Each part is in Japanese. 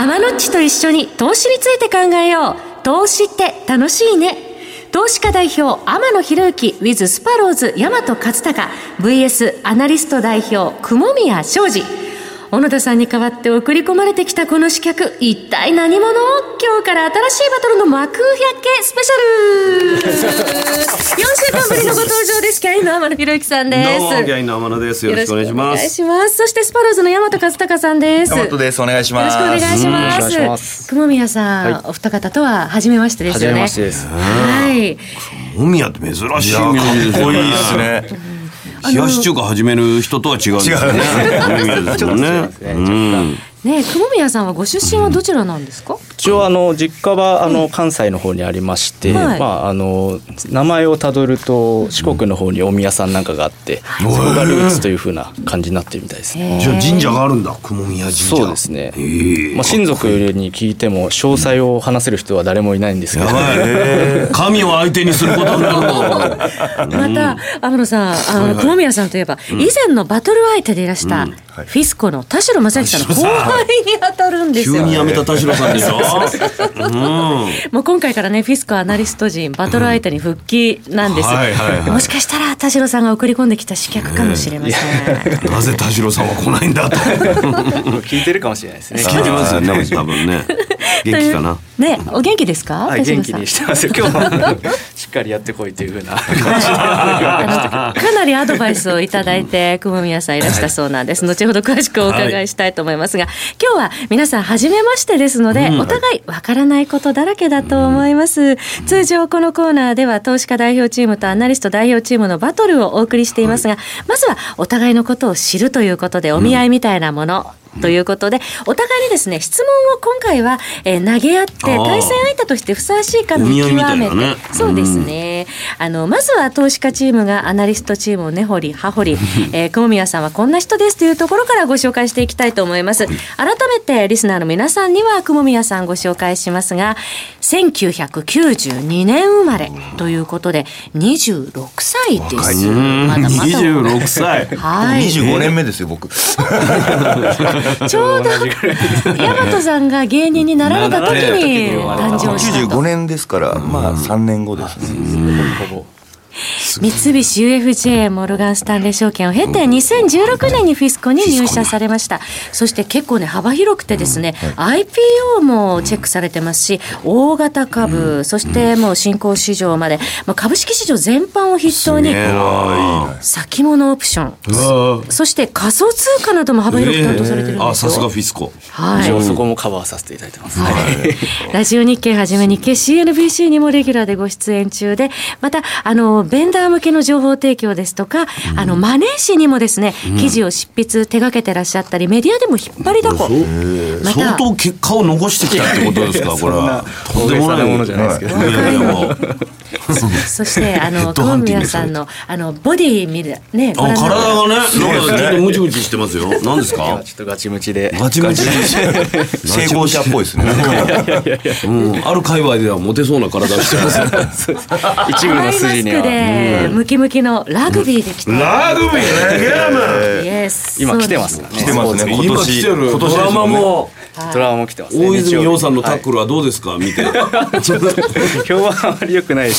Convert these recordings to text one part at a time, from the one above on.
天野っちと一緒に投資について考えよう。投資って楽しいね。投資家代表天野博之 with スパローズ大和勝孝 vs アナリスト代表雲宮正司。小野田さんに代わって送り込まれてきたこの刺客、一体何者？今日から新しいバトルの幕開けスペシャル4週間ぶりのご登場です。キャインの天野博之さんです。 どうもキャインの天野です。よろしくお願いします。 お願いします。そしてスパローズの大和勝孝さんです。 大和です。お願いします。 よろしくお願いします。 お願いします。 雲宮さん、 はい、 お二方とは初めましてですよね。 初めましてです。 はい。 雲宮って珍しい名字ですね。 かっこいいですね。 冷やし中華始める人とは違うんですね。雲宮ですもんね。 ねえ、雲宮さんはご出身はどちらなんですか？ 一応実家は関西の方にありまして、 はい名前をたどると四国の方にお宮さんなんかがあって、そこがルーツという風な感じになってるみたいですね。 じゃあ神社があるんだ、雲宮神社。 そうですね。親族に聞いても詳細を話せる人は誰もいないんですけど、 神を相手にすることになるの。 また天野さん、雲宮さんといえば、以前のバトル相手でいらした、フィスコの田代正幸さんの後輩に当たるんですよ。 急に辞めた田代さんでしょ。 もう今回からね、フィスコアナリスト陣バトル相手に復帰なんです。もしかしたら田代さんが送り込んできた刺客かもしれません。 なぜ田代さんは来ないんだと聞いてるかもしれないですね。 聞いてますよね、多分ね。元気かな。 ね、お元気ですか？ はい、元気にしてますよ。今日はしっかりやってこいという風なかなりアドバイスをいただいて雲宮さんいらしたそうなんです。後ほど詳しくお伺いしたいと思いますが、今日は皆さん初めましてですので、お互いわからないことだらけだと思います。通常このコーナーでは投資家代表チームとアナリスト代表チームのバトルをお送りしていますが、まずはお互いのことを知るということで、お見合いみたいなものということで、お互いにですね、質問を今回は、投げ合って対戦相手としてふさわしいか見極めて、そうですね、まずは投資家チームがアナリストチームを根掘り葉掘り、雲宮さんはこんな人ですというところからご紹介していきたいと思います。改めてリスナーの皆さんには雲宮さんご紹介しますが、1992年生まれということで26歳です。まだまだ 26歳、 はい、 25年目ですよ僕。 ちょうど大和さんが芸人になられた時に誕生したと。 95年ですから、まあ3年後ですね。 三菱 UFJ モルガンスタンレー証券を経て2016年にフィスコに入社されました。そして結構ね幅広くてですね、IPO もチェックされてますし、大型株、そしてもう新興市場まで、株式市場全般を筆頭に先物オプション、そして仮想通貨なども幅広く担当されてるんですよ。 さすがフィスコ。 はい、そこもカバーさせていただいてます。 ラジオ日経はじめ日経 CNBC にもレギュラーでご出演中で、またベンダー向けの情報提供ですとか、マネー誌にもですね、記事を執筆手掛けてらっしゃったり、メディアでも引っ張りだこ。 相当結果を残してきたってことですか？これはとんでもないものじゃないですけど。 そして雲宮さんのボディ見るね、 体がね、なんかちょっとムチムチしてますよ。何ですか？ ちょっとガチムチで。 ガチムチ。 成功者っぽいですね。 ある界隈ではモテそうな体をしてます。 一部の筋には。 ムキムキのラグビーで来た。 ラグビーね、ゲーム。 今来てますね。 来てますね。 今来てる。ドラマも。 ドラマも来てますね。 大泉洋さんのタックルはどうですか？見て。 今日はあまり良くないです。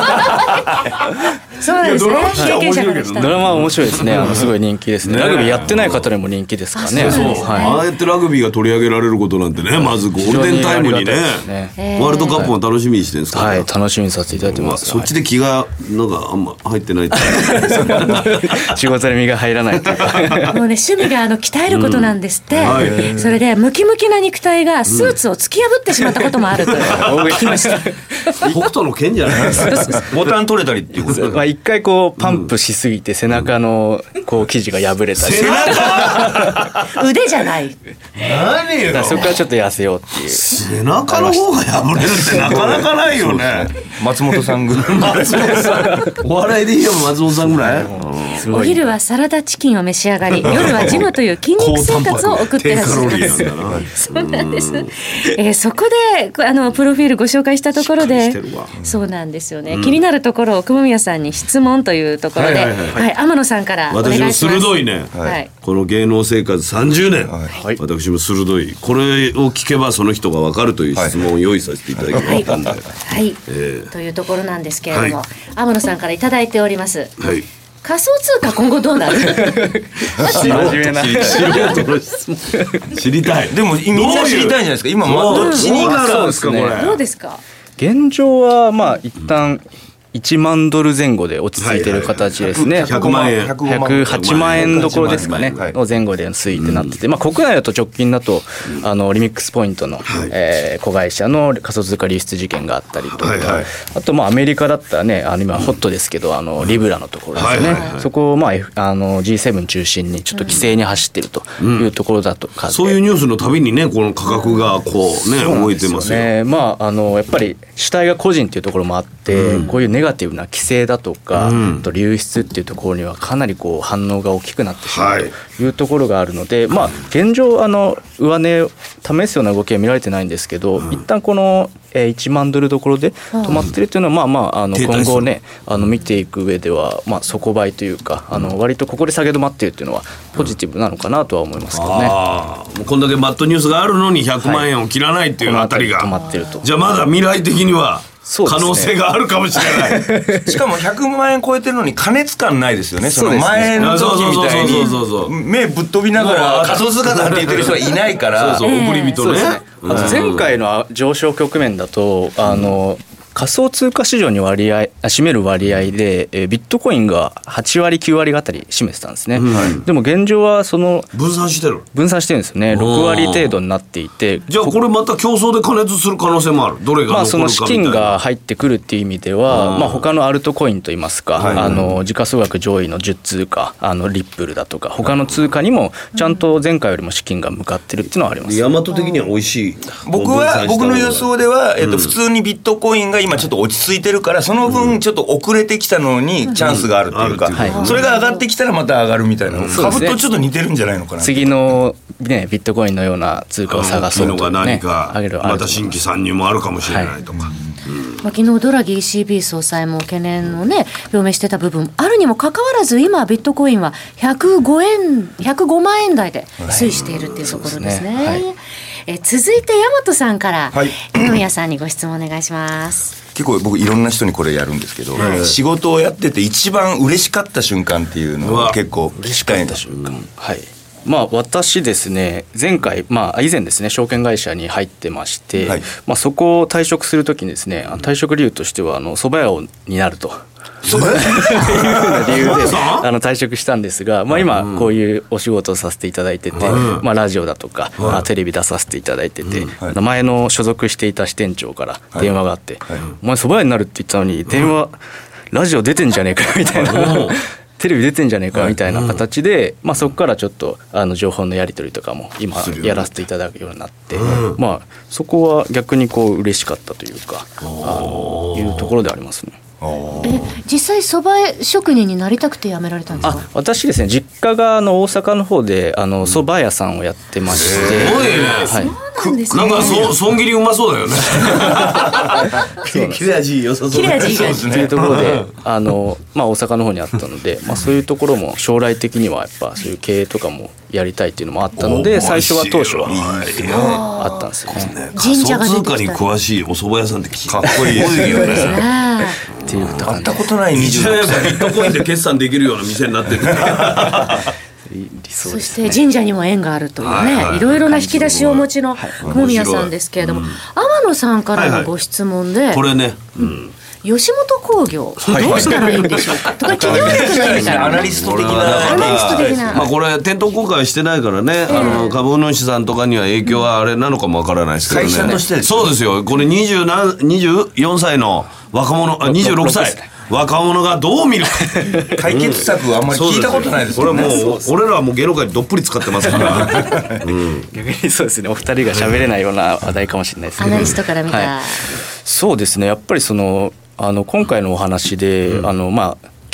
そうですね。経験者からしたらドラマは面白いですね。すごい人気ですね。ラグビーやってない方でも人気ですからね。 ああやってラグビーが取り上げられることなんてね、まずゴールデンタイムにね、ワールドカップも楽しみにしてるんですか？ はい、楽しみにさせていただいてます。 そっちで気がなんかあんま入ってない。 仕事に身が入らないというか。 もうね、趣味が鍛えることなんですって。それでムキムキな肉体がスーツを突き破ってしまったこともあると聞きました。 北斗の拳じゃないですか。 ボタン取れたりっていうこと。 一回パンプしすぎて背中の生地が破れたり。 背中？ 腕じゃない。 何よ。 そこからちょっと痩せようっていう。 背中の方が破れるってなかなかないよね。 松本さんぐらい。 お笑いでいいよ、松本さんぐらい。 お昼はサラダチキンを召し上がり、夜はジムという筋肉生活を送ってらっしゃいます。そうなんです。そこでプロフィールご紹介したところで、そうなんですよね。気になるところを雲宮さんに質問というところで、天野さんからお願いします。 私も鋭いね、この芸能生活30年、私も鋭い、これを聞けばその人が分かるという質問を用意させていただきましたんで、 というところなんですけれども、天野さんからいただいております、仮想通貨今後どうなる？ 真面目な知りたい。 でもみんな知りたいんじゃないですか。今どっちにからですかこれ。 どうですか？ 現状はまあ一旦1万ドル前後で落ち着いている形ですね。 100万円 108万円どころですかねの前後で推移ってなってて、まあ、国内だと直近だとリミックスポイントの子会社の仮想通貨流出事件があったりとか、あとまあアメリカだったらね今ホットですけどリブラのところですよね。そこをまあG7 中心にちょっと規制に走っているというところだとか、 そういうニュースのたびにねこの価格がこうね動いてますよ。 まあやっぱり主体が個人っていうところもあって、こういうネガティブな規制だとか、と流出っていうところにはかなりこう反応が大きくなってしまうというところがあるので、まあ現状上値を試すような動きは見られてないんですけど、一旦この1万ドルどころで止まってるっていうのは今後ね見ていく上では底倍というか割とここで下げ止まってるっていうのはポジティブなのかなとは思いますけどね。 もうこんだけバッドニュースがあるのに100万円を切らないっていうあたりが、 止まってると。 じゃあまだ未来的には可能性があるかもしれない。 しかも100万円超えてるのに過熱感ないですよね。その前の時みたいに目ぶっ飛びながら仮想通貨だって言ってる人はいないから。 送り人ね。 前回の上昇局面だと仮想通貨市場に占める割合でビットコインが8割9割あたり占めてたんですね、でも現状は分散してるんですよね。6割程度になっていて、 じゃあこれまた競争で加熱する可能性もある。どれが残るかみたいな。 その資金が入ってくるっていう意味では、他のアルトコインといいますか、時価総額上位の10通貨リップルだとか他の通貨にもちゃんと前回よりも資金が向かってるっていうのはあります。 大和的には美味しい。 僕の予想では、普通にビットコインが今ちょっと落ち着いてるからその分ちょっと遅れてきたのにチャンスがあるっていうか、それが上がってきたらまた上がるみたいな、株とちょっと似てるんじゃないのかな。 次の、ね、ビットコインのような通貨を探そうと、 が何かまた新規参入もあるかもしれないとか、 昨日ドラギ ECB 総裁も懸念をね表明してた部分あるにもかかわらず今ビットコインは105万円台で推移しているっていうところですね。続いて大和さんから二宮さんにご質問お願いします。 結構僕いろんな人にこれやるんですけど、仕事をやってて一番嬉しかった瞬間っていうのは結構嬉しかった瞬間、私ですね前回、以前ですね証券会社に入ってまして、そこを退職するときにですね退職理由としては蕎麦屋になるというふうな理由で退職したんですが、今こういうお仕事をさせていただいてて、ラジオだとか、テレビ出させていただいてて、前の所属していた支店長から電話があって「お前蕎麦屋になるって言ったのに電話ラジオ出てんじゃねえか」みたいなテレビ出てんじゃねえかみたいな形で、そこからちょっと情報のやり取りとかも今やらせていただくようになって、そこは逆にこう嬉しかったというかいうところでありますね。 実際蕎麦職人になりたくて辞められたんですか？ 私ですね実家が大阪の方で蕎麦屋さんをやってまして、 すごいね、なんか損切りうまそうだよね。切れ味良さそうだね。 っていうところで大阪の方にあったので、そういうところも将来的にはやっぱそういう経営とかもやりたいっていうのもあったので、最初は当初はあったんですよね。 仮想通貨に詳しいお蕎麦屋さんってかっこいいよね。 会ったことない26歳ビットコインで決算できるような店になってる。 そして神社にも縁があるというね、いろいろな引き出しをお持ちの雲宮さんですけれども、天野さんからのご質問で、 これね、 吉本興業どうしたらいいんでしょうかとか企業力がいいからアナリスト的なこれ店頭公開してないからね、株主さんとかには影響はあれなのかもわからないですけどね。 会社としてそうですよ。これ24歳の若者26歳若者がどう見るか解決策はあんまり聞いたことないですよね。これもう俺らはもう芸能界にどっぷり使ってますから、 逆にそうですね、お二人が喋れないような話題かもしれないですね。 アナリストから見た、 そうですね、やっぱり今回のお話で、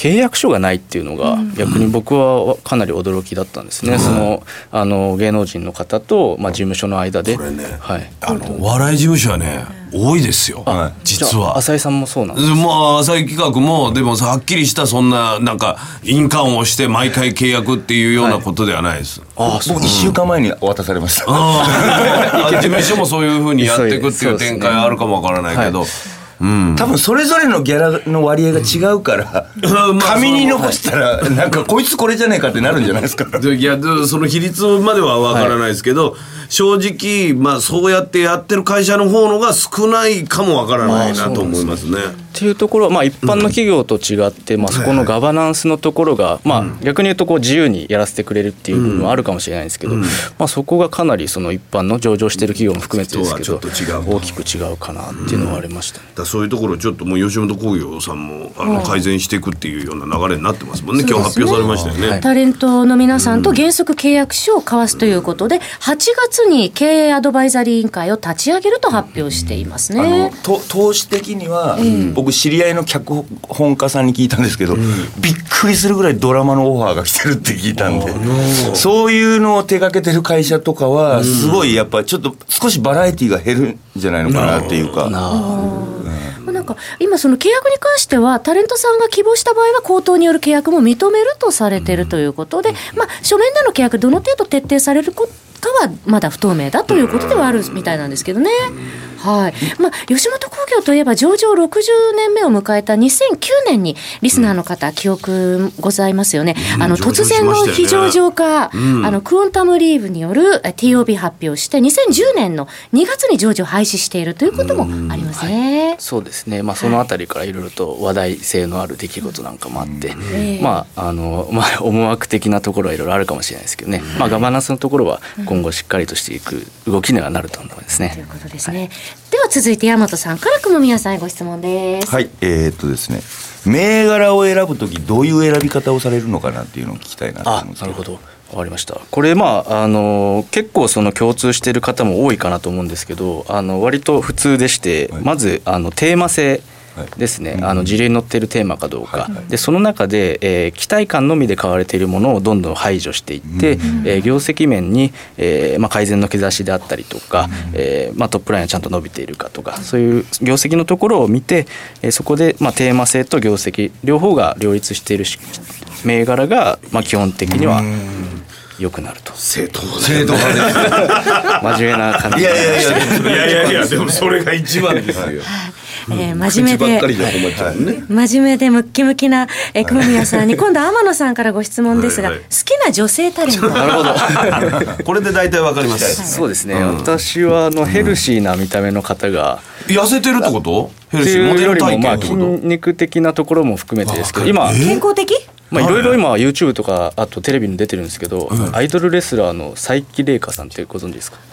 契約書がないっていうのが逆に僕はかなり驚きだったんですね、その芸能人の方と、事務所の間で。 これね、 はい、 笑い事務所はね多いですよ、実は。 浅井さんもそうなんですか？ 浅井企画もでもはっきりしたそんななんか印鑑をして毎回契約っていうようなことではないです、 僕1週間前に渡されました。 事務所もそういうふうにやっていくっていう展開あるかもわからないけど、 多分それぞれのギャラの割合が違うから、紙に残したらなんかこいつこれじゃねえかってなるんじゃないですか。 いやその比率まではわからないですけど、正直そうやってやってる会社の方のが少ないかもわからないなと思いますね。 っていうところは、一般の企業と違って、そこのガバナンスのところが、逆に言うと自由にやらせてくれるっていう部分はあるかもしれないんですけど、そこがかなりその一般の上場している企業も含めてですけど大きく違うかなっていうのはありましたね。 そういうところちょっともう吉本興業さんも改善していくっていうような流れになってますもんね。今日発表されましたよね。 タレントの皆さんと原則契約書を交わすということで、8月に経営アドバイザリー委員会を立ち上げると発表していますね。 投資的には、僕知り合いの脚本家さんに聞いたんですけど、びっくりするぐらいドラマのオファーが来てるって聞いたんで、そういうのを手掛けてる会社とかはすごいやっぱちょっと少しバラエティが減るんじゃないのかなっていうか。 なんか今その契約に関してはタレントさんが希望した場合は口頭による契約も認めるとされているということで、書面での契約どの程度徹底されるかはまだ不透明だということではあるみたいなんですけどね。はい。吉本興業といえば上場60年目を迎えた2009年にリスナーの方、記憶ございますよね。突然の非上場化、クォンタムリーブによる TOB 発表して2010年の2月に上場廃止しているということもありますね。 そうですね。そのあたりからいろいろと話題性のある出来事なんかもあって、思惑的なところはいろいろあるかもしれないですけどね。ガバナンスのところは今後しっかりとしていく動きにはなると思いますね。 ということですね。では続いて大和さんから雲宮さんへご質問です。 はい、ですね、銘柄を選ぶときどういう選び方をされるのかなっていうのを聞きたいなと思うんですけど。 なるほど、わかりました。これ結構その共通している方も多いかなと思うんですけど、割と普通でして、まずテーマ性ですね、事例に載っているテーマかどうか、でその中で、期待感のみで買われているものをどんどん排除していって、業績面に、改善の兆しであったりとか、トップラインはちゃんと伸びているかとか、そういう業績のところを見て、そこで、テーマ性と業績両方が両立している銘柄が、基本的には良くなると。 正統派です真面目な感じ。 いやでもそれが一番ですよ。 真面目でムッキムキな雲宮さんに今度天野さんからご質問ですが、好きな女性タレント。 なるほど。 これで大体わかります。 そうですね。私はヘルシーな見た目の方が痩せてるってこと？ ヘルシーモデル体型ってこと？筋肉的なところも含めてですけど、今健康的？ いろいろ今 YouTube とかあとテレビに出てるんですけど、アイドルレスラーの佐伯玲香さんってご存知ですか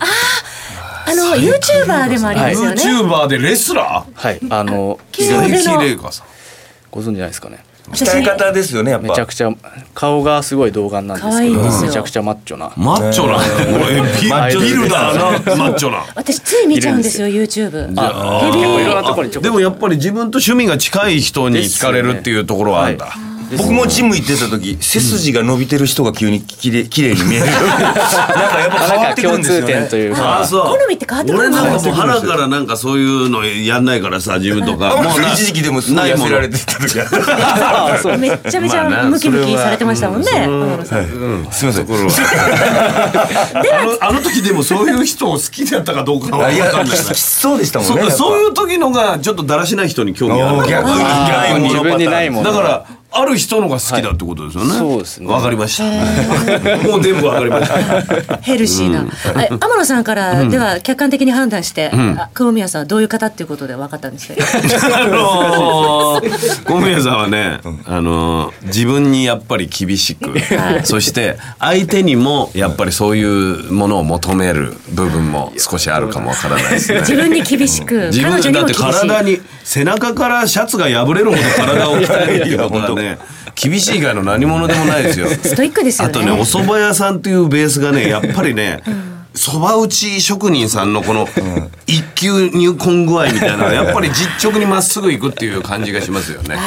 ？YouTuber でもありますよね。 YouTuber でレスラー？ はい。 佐伯玲香さん。 ご存知ないですかね。 鍛え方ですよね、やっぱ。 めちゃくちゃ顔がすごい童顔なんですけど、めちゃくちゃマッチョな。 マッチョな。ビルダーなマッチョな。 私つい見ちゃうんですよ YouTube。 でもやっぱり自分と趣味が近い人に惹かれるっていうところはあるんだ。 僕もジム行ってた時、背筋が伸びてる人が急にきれいに見える。なんかやっぱ変わってくるんですよね。 共通点というか。 好みって変わってくるんですよ。 俺なんかもう腹からなんかそういうのやんないからさ、自分とか。 もう一時期でもすごい痩せられてた時ある。めっちゃめちゃムキムキされてましたもんね。 すみません。 あの時でもそういう人を好きだったかどうかは分かんない。 そうでしたもんね。 そういう時のがちょっとだらしない人に興味ある。 逆に自分にないもの。 だからある人のが好きだってことですよね。 そうですね。 わかりました。もう全部わかりました。 ヘルシーな。天野さんからでは客観的に判断して、雲宮さんはどういう方っていうことで分かったんですか。 雲宮さんはね、自分にやっぱり厳しく、そして相手にもやっぱりそういうものを求める部分も少しあるかもわからないですね。 自分に厳しく、 自分だって体に背中からシャツが破れるほど体を鍛えるっていうことはね、厳しい以外の何者でもないですよ。 ストイックですよね。 あとね、お蕎麦屋さんっていうベースがね、やっぱりね、蕎麦打ち職人さんのこの一級入魂具合みたいなのがやっぱり実直にまっすぐいくっていう感じがしますよね。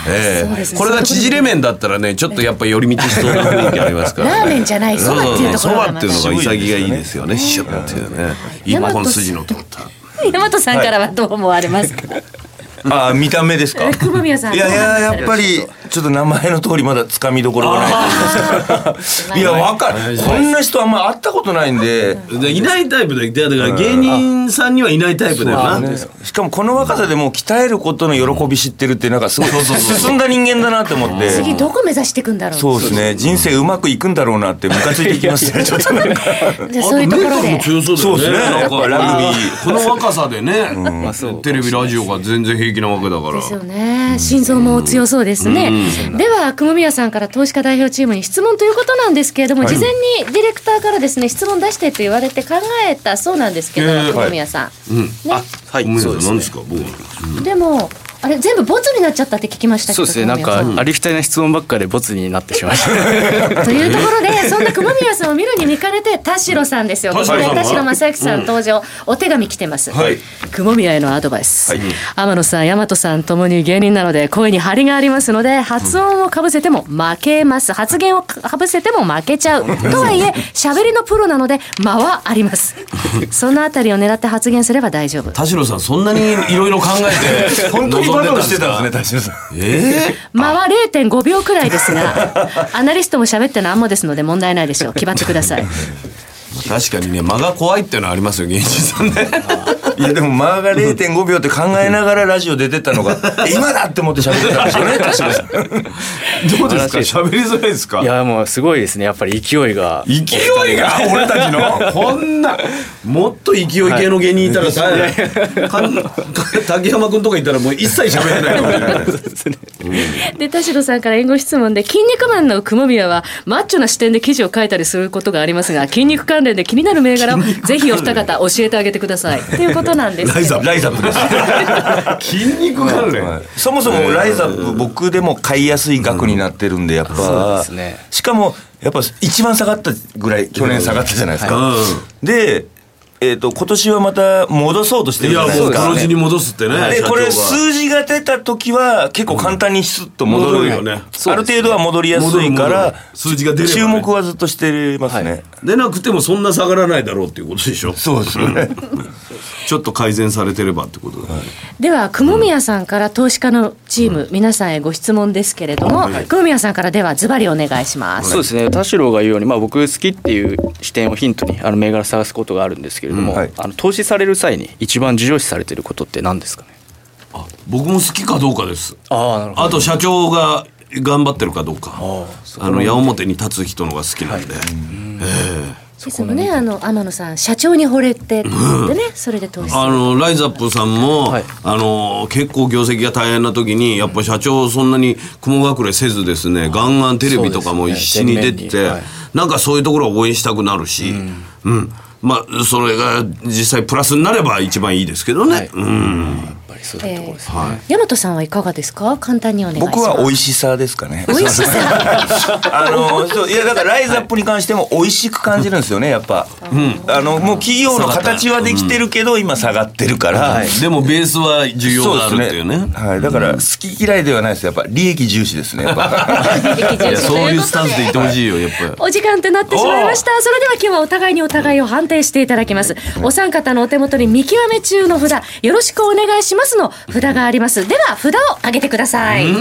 これが縮れ麺だったらねちょっとやっぱ寄り道しそうな雰囲気ありますから、 ラーメンじゃないそばっていうところがそばっていうのが潔がいいですよね。シュッっていうね一本筋の通った大和さんからはどう思われますか？ 見た目ですか？ 久保宮さん。 いややっぱりちょっと名前の通りまだつかみどころがないいやわかる。こんな人あんま会ったことないんでいないタイプだから芸人さんにはいないタイプだよな。 しかもこの若さでもう鍛えることの喜び知ってるってなんかすごい進んだ人間だなって思って次どこ目指していくんだろう。 そうですね、人生うまくいくんだろうなってムカついていきますねちょっとなんかじゃあそういうところでそうですね、なんかラグビーこの若さでねテレビラジオが全然平気なわけだからですよね。心臓も強そうですね。では久保宮さんから投資家代表チームに質問ということなんですけれども、事前にディレクターからですね質問出してと言われて考えたそうなんですけど、久保宮さん、ね、 はい、 そうですね。何ですか僕でもあれ全部ボツになっちゃったって聞きましたけど。 そうですね、なんかありきたりな質問ばっかでボツになってしまいましたというところでそんな久保宮さんを見るに見かねて田代さんですよ。ここで田代正幸さん登場、お手紙来てます、久保宮へのアドバイス、天野さん大和さんともに芸人なので声に張りがありますので発音をかぶせても負けます、発言をかぶせても負けちゃうとはいえ喋りのプロなので間はありますそのあたりを狙って発言すれば大丈夫。 田代さんそんなにいろいろ考えて本当にバトルしてたんですね田代さん。 間は 0.5 秒くらいですがアナリストも喋ってなんもですので問題ないでしょう。決まってください確かにね間が怖いっていうのはありますよ芸人さんねいやでも間が 0.5 秒って考えながらラジオ出てったのが今だって思って喋ってたんでしょうね田代さんどうですか喋りづらいですか？ いやもうすごいですね、やっぱり勢いが俺たちのこんなもっと勢い系の芸人いたらさ、竹山君とかいたらもう一切喋れないかもしれないで田代さんから援護質問で、筋肉マンの雲宮はマッチョな視点で記事を書いたりすることがありますが、筋肉関連で気になる銘柄をぜひお二方教えてあげてくださいということなんですけど。 ライザップです筋肉関連、 そもそもライザップ僕でも買いやすい額になってるんでやっぱ、 そうですね、 しかもやっぱ一番下がったぐらい去年下がったじゃないですか、で今年はまた戻そうとしてるじゃないですか。 いやもう黒字に戻すってね。 でこれ数字が出た時は結構簡単にスッと戻るよね。ある程度は戻りやすいから数字が出ればね、 注目はずっとしてますね。 でなくてもそんな下がらないだろうっていうことでしょ。 そうですよねちょっと改善されてればってことだね。 では雲宮さんから投資家のチーム、皆さんへご質問ですけれども、雲宮さんからではズバリお願いします。 そうですね、田代が言うように、僕好きっていう視点をヒントに銘柄探すことがあるんですけれども、投資される際に一番重要視されていることって何ですかね？ 僕も好きかどうかです。 なるほど。 あと社長が頑張ってるかどうか、矢面に立つ人のが好きなんで、 ですもね、天野さん社長に惚れてでね、それで投資するライザップさんも、結構業績が大変な時にやっぱ社長そんなに雲隠れせずですね、ガンガンテレビとかも一緒に出て、なんかそういうところを応援したくなるし、まあそれが実際プラスになれば一番いいですけどね。 そういうところですね。 大和さんはいかがですか？簡単にお願いします。 僕は美味しさですかね。 美味しさそういやだからライズアップに関しても美味しく感じるんですよねやっぱ。もう企業の形はできてるけど今下がってるから、 でもベースは需要があるっていうね。 だから好き嫌いではないです。やっぱ利益重視ですねやっぱ。 そういうスタンスでいってほしいよやっぱり。 お時間となってしまいました。それでは今日はお互いにお互いを判定していただきます。お三方のお手元に見極め中の札、よろしくお願いしますの札があります。では札を上げてください。お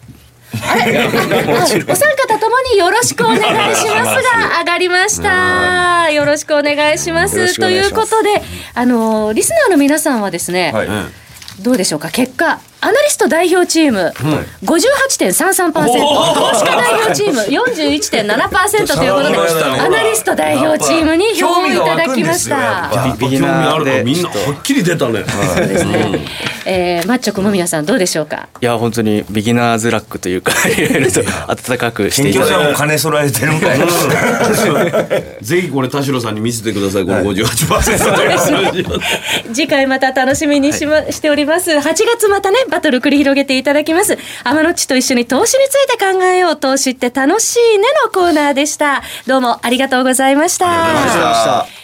三方ともによろしくお願いしますが上がりました。よろしくお願いします。ということでリスナーの皆さんはですね、どうでしょうか。結果アナリスト代表チーム、58.33%、投資家代表チーム 41.7% ということで、アナリスト代表チームに票をいただきました。 ビギナーでみんなはっきり出たね。 そうですね。マッチョ雲宮さんどうでしょうか。 いや本当にビギナーズラックというかいろいろと温かくしていただいて。 謙虚さんも金揃えてるんかい。 ぜひこれ田代さんに見せてください。この 58%。 次回また楽しみにしております。8月またねバトル繰り広げていただきます。天野っちと一緒に投資について考えよう、投資って楽しいねのコーナーでした。どうもありがとうございました。